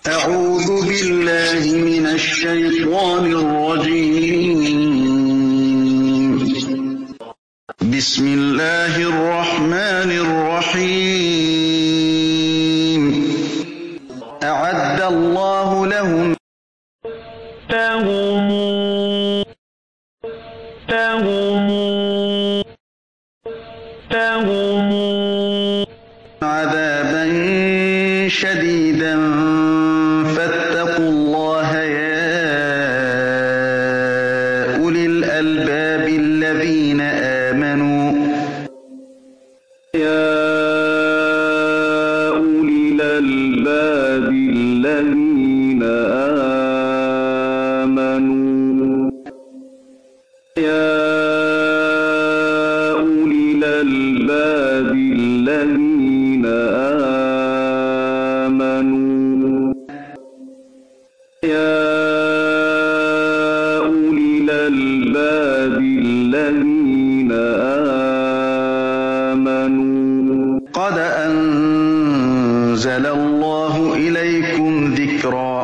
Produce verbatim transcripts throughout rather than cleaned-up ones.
أعوذ بالله من الشيطان الرجيم. بسم الله الرحمن الرحيم. أعد الله لهم لهم لهم لهم عذابا شديدا فاتقوا الله يا أولي الألباب الذين آمنوا يا أولي الألباب الذين آمنوا يا أولي الألباب الذين آمنوا يا أولي الألباب الذين آمنوا قد أنزل الله إليكم ذكرا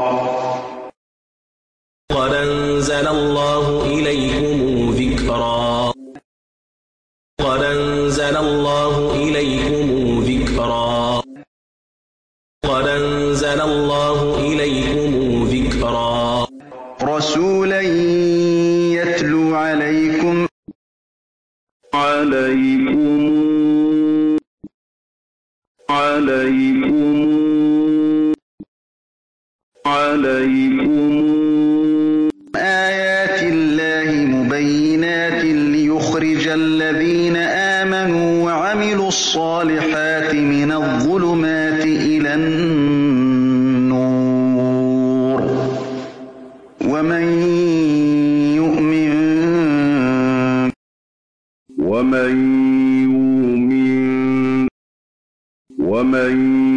قد أنزل الله إليكم ذكرا قد أنزل الله إليكم ذكرا قد أنزل الله إليكم ذكرا رسولا يتلو عليكم عليكم عليكم عليكم آيات الله مبينات ليخرج الذين آمنوا وعملوا الصالحات من الظلمات إلى النور ومن يؤمن ومن يؤمن ومن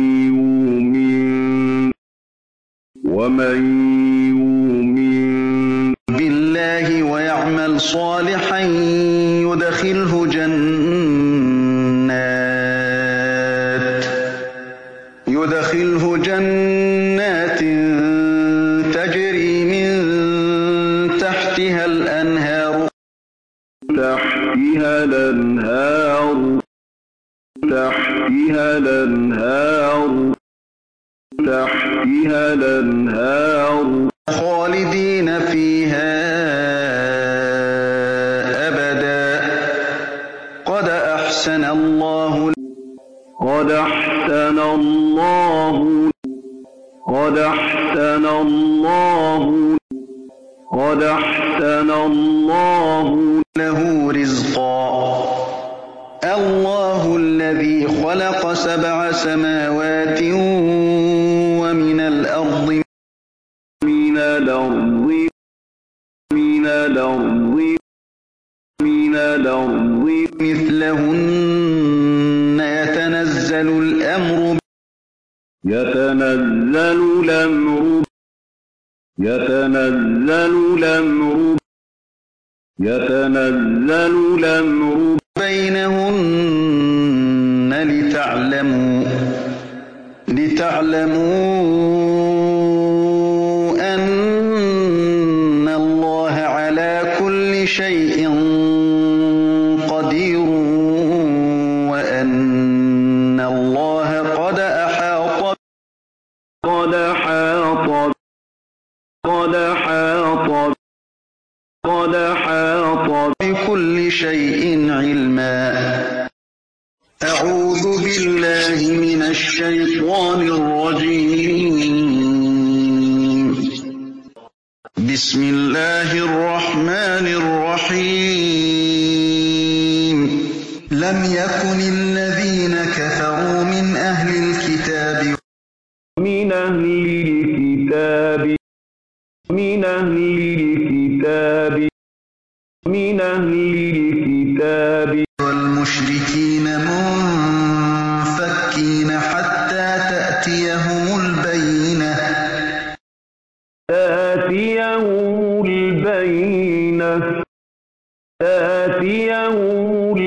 يؤمن ومن يؤمن بالله ويعمل صالحا يدخله جنات يدخله جنات تجري من تحتها الأنهار تحتها الأنهار تحتها الأنهار تحتها الأنهار خالدين فيها أبدا قد أحسن الله قد أحسن الله قد أحسن الله قد أحسن الله له رزقا الله الذي خلق سبع سماوات ومن الأرض من الأرض من الأرض من الأرض مثلهن يتنزل الأمر يتنزل الأمر يتنزل الأمر يتنزل الأمر بينهن لتعلموا لتعلموا أن الله على كل شيء قدير وأن الله قد أحاط قد أحاط قد أحاط قد أحاط بكل شيء علما. أعوذ بالله من الشيطان الرجيم. بسم الله الرحمن الرحيم. لم يكن الذين كفروا من أهل الكتاب من أهل الكتاب من أهل الكتاب من أهل الكتاب والمشركين منفكين حتى تأتيهم البينة تأتيهم البينة تأتيهم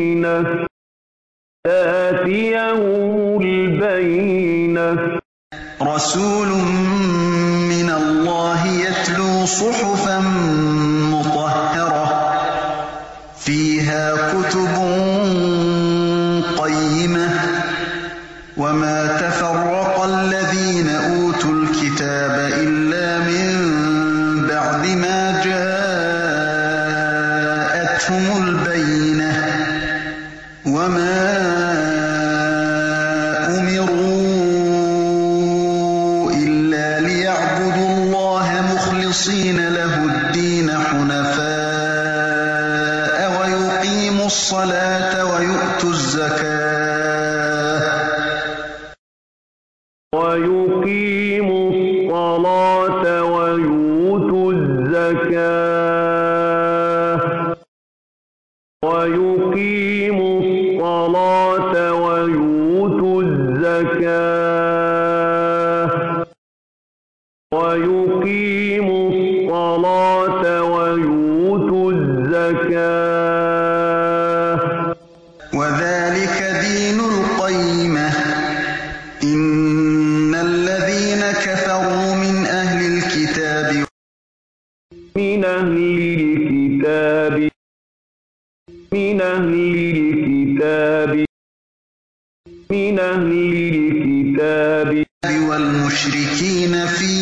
البينة تأتيهم البينة رسول من الله يتلو صحفا مطهرة فيها كتب قيمة وما تفرق الذين أوتوا الكتاب إلا من بعد ما جاءتهم البينة وما أمروا إلا ليعبدوا الله مخلصين له الدين حنفاء ويقيموا الصلاة ويؤتوا الزكاة ويقيموا الصلاة ويؤتوا الزكاة ويقيموا الصلاة ويؤتوا الزكاة ويقيموا الصلاة ويؤتوا الزكاة وذلك دين القيمة إن الذين كفروا من أهل الكتاب من أهل الكتاب من أهل الكتاب من أهل الكتاب والمشركين في